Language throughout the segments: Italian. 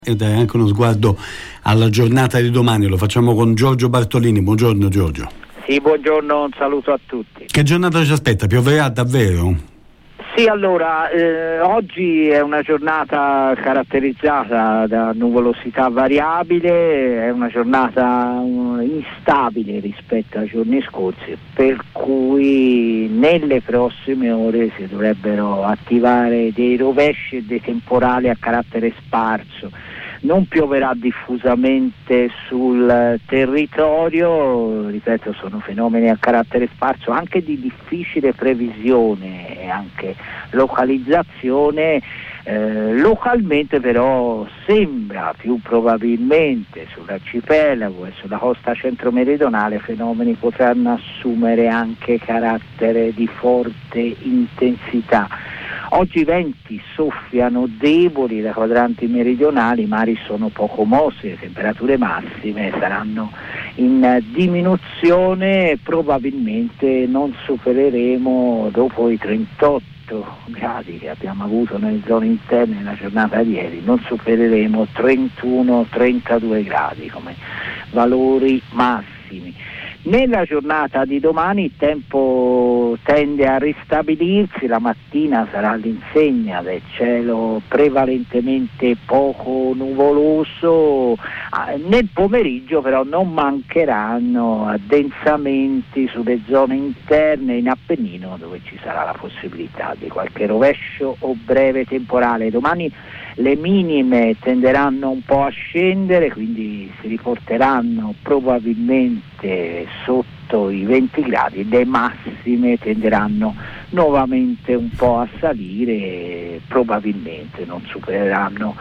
E dai anche uno sguardo alla giornata di domani. Lo facciamo con Giorgio Bartolini. Buongiorno Giorgio. Sì, buongiorno, un saluto a tutti. Che giornata ci aspetta? Pioverà davvero? Sì, allora, oggi è una giornata caratterizzata da nuvolosità variabile, è una giornata instabile rispetto ai giorni scorsi, per cui nelle prossime ore si dovrebbero attivare dei rovesci e dei temporali a carattere sparso. Non pioverà diffusamente sul territorio, ripeto, sono fenomeni a carattere sparso, anche di difficile previsione e anche localizzazione. Localmente però sembra più probabilmente sull'arcipelago e sulla costa centro-meridionale fenomeni potranno assumere anche carattere di forte intensità. Oggi i venti soffiano deboli dai quadranti meridionali, i mari sono poco mossi, le temperature massime saranno in diminuzione e probabilmente non supereremo dopo i 38 gradi che abbiamo avuto nelle zone interne nella giornata di ieri, non supereremo 31-32 gradi come valori massimi. Nella giornata di domani il tempo tende a ristabilirsi, la mattina sarà all'insegna del cielo prevalentemente poco nuvoloso, nel pomeriggio però non mancheranno addensamenti sulle zone interne in Appennino dove ci sarà la possibilità di qualche rovescio o breve temporale. Domani le minime tenderanno un po' a scendere, quindi si riporteranno probabilmente sotto i 20 gradi, le massime tenderanno nuovamente un po' a salire, probabilmente non supereranno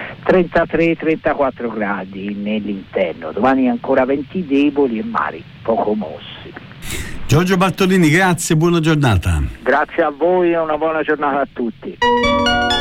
33-34 gradi nell'interno. Domani ancora venti deboli e mari poco mossi. Giorgio Bartolini, grazie, buona giornata. Grazie a voi e una buona giornata a tutti.